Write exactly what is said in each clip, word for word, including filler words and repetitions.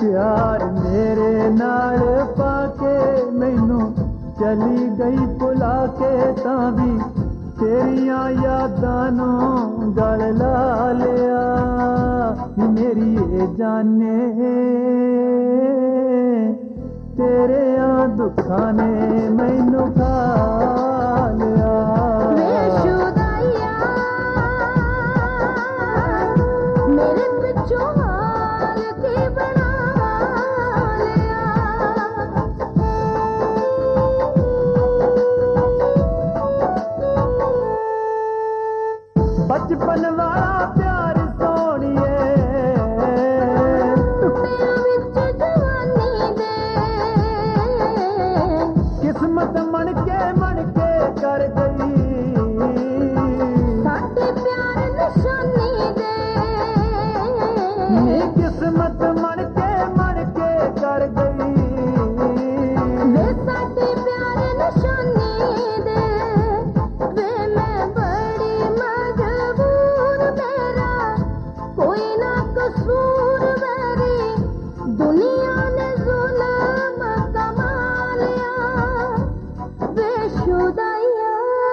प्यार मेरे नाल पाके मैनू चली गई भुला के तां भी तेरियां यादां नूं गल ला लिया मेरी ये जाने तेरे दुखां ने मैनू खा लिया मेरे पिछों हाल की बना लिया बचपन वाला प्यार सोनिए टुटिया विच जवानी दे किस्मत मन के मन के कर गई साडे प्यार निशानी दे नी किस्मत मन के मन के कर गई वे साडे प्यार निशानी दे वे मैं बड़ी मजबूर मेरा कोई ना कसूर मेरी दुनिया ने जुल्म कमा लिया बेशुदाइया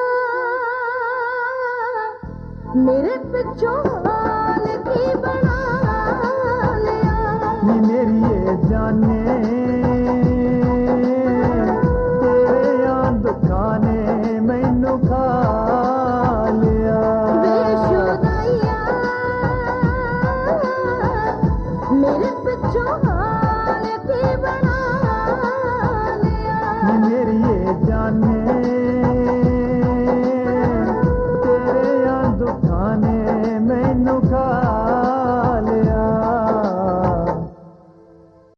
मेरे पिछों हाल की बना लिया नी मेरी ये जाने तेरे दुखां ने मैनू खा लिया बेशुदाइया मेरे पिछों